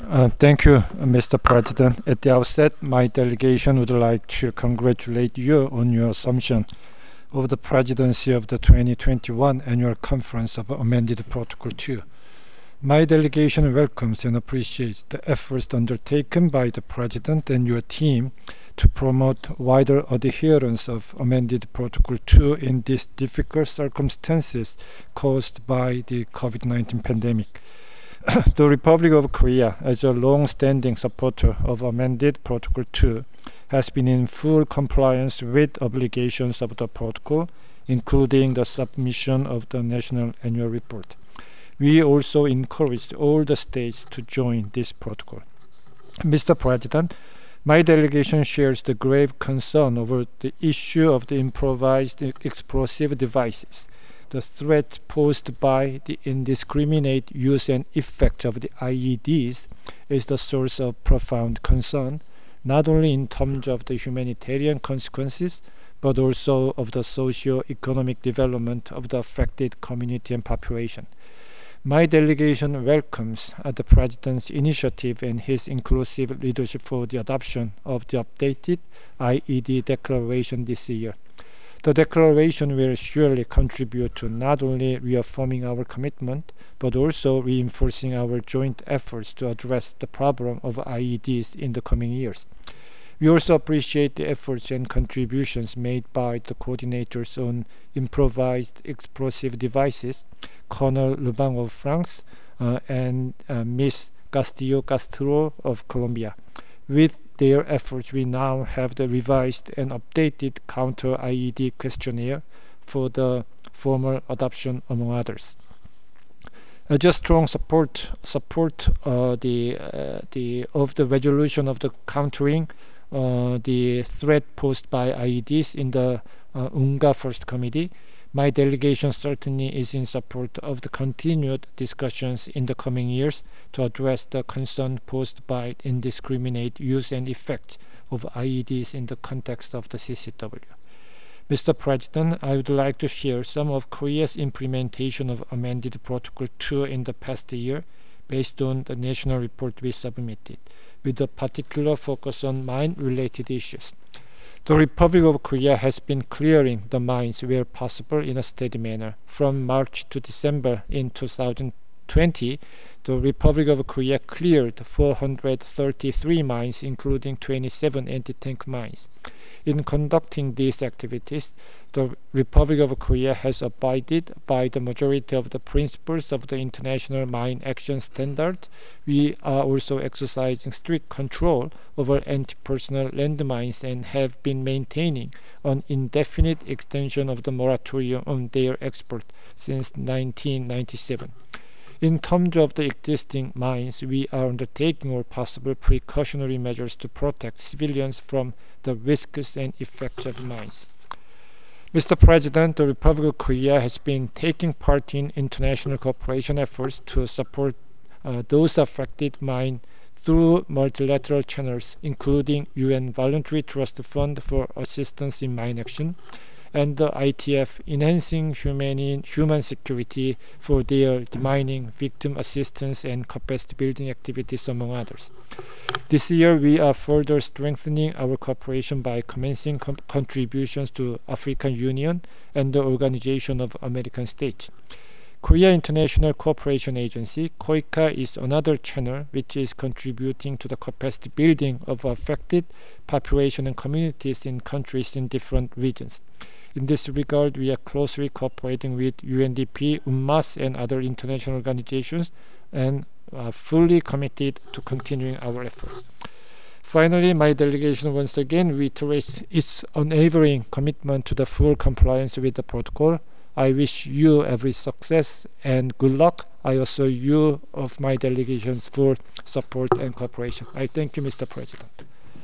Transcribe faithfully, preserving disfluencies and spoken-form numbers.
Uh, thank you, uh, Mister President. At the outset, my delegation would like to congratulate you on your assumption of the presidency of the twenty twenty-one Annual Conference of Amended Protocol two. My delegation welcomes and appreciates the efforts undertaken by the President and your team to promote wider adherence of Amended Protocol two in these difficult circumstances caused by the COVID nineteen pandemic. The Republic of Korea, as a long-standing supporter of amended Protocol two, has been in full compliance with obligations of the protocol, including the submission of the National Annual Report. We also encouraged all the states to join this protocol. Mister President, my delegation shares the grave concern over the issue of the improvised explosive devices. The threat posed by the indiscriminate use and effect of the I E Ds is the source of profound concern, not only in terms of the humanitarian consequences, but also of the socio-economic development of the affected community and population. My delegation welcomes uh, the President's initiative and his inclusive leadership for the adoption of the updated I E D declaration this year. The declaration will surely contribute to not only reaffirming our commitment, but also reinforcing our joint efforts to address the problem of I E Ds in the coming years. We also appreciate the efforts and contributions made by the coordinators on improvised explosive devices, Colonel Lubang of France uh, and uh, Miz Castillo Castro of Colombia. With their efforts, we now have the revised and updated counter I E D questionnaire for the formal adoption, among others. As a strong support support uh, the uh, the of the resolution of the countering uh, the threat posed by I E Ds in the uh, UNGA First Committee. My delegation certainly is in support of the continued discussions in the coming years to address the concern posed by indiscriminate use and effect of I E Ds in the context of the C C W. Mister President, I would like to share some of Korea's implementation of amended Protocol two in the past year based on the national report we submitted, with a particular focus on mine-related issues. The Republic of Korea has been clearing the mines where possible in a steady manner. From March to December in two thousand twenty, the Republic of Korea cleared four hundred thirty-three mines, including twenty-seven anti-tank mines. In conducting these activities, the Republic of Korea has abided by the majority of the principles of the International Mine Action Standard. We are also exercising strict control over anti-personnel landmines and have been maintaining an indefinite extension of the moratorium on their export since nineteen ninety-seven. In terms of the existing mines, we are undertaking all possible precautionary measures to protect civilians from the risks and effects of mines. Mister President, the Republic of Korea has been taking part in international cooperation efforts to support uh, those affected mines through multilateral channels, including U N Voluntary Trust Fund for Assistance in Mine Action, and the I T F enhancing humane, human security for their demining, victim assistance, and capacity building activities, among others. This year, we are further strengthening our cooperation by commencing com- contributions to African Union and the Organization of American States. Korea International Cooperation Agency, KOICA, is another channel which is contributing to the capacity building of affected population and communities in countries in different regions. In this regard, we are closely cooperating with U N D P, UNMAS, and other international organizations, and are fully committed to continuing our efforts. Finally, my delegation once again reiterates its unwavering commitment to the full compliance with the protocol. I wish you every success and good luck. I assure you of my delegation's full support and cooperation. I thank you, Mister President.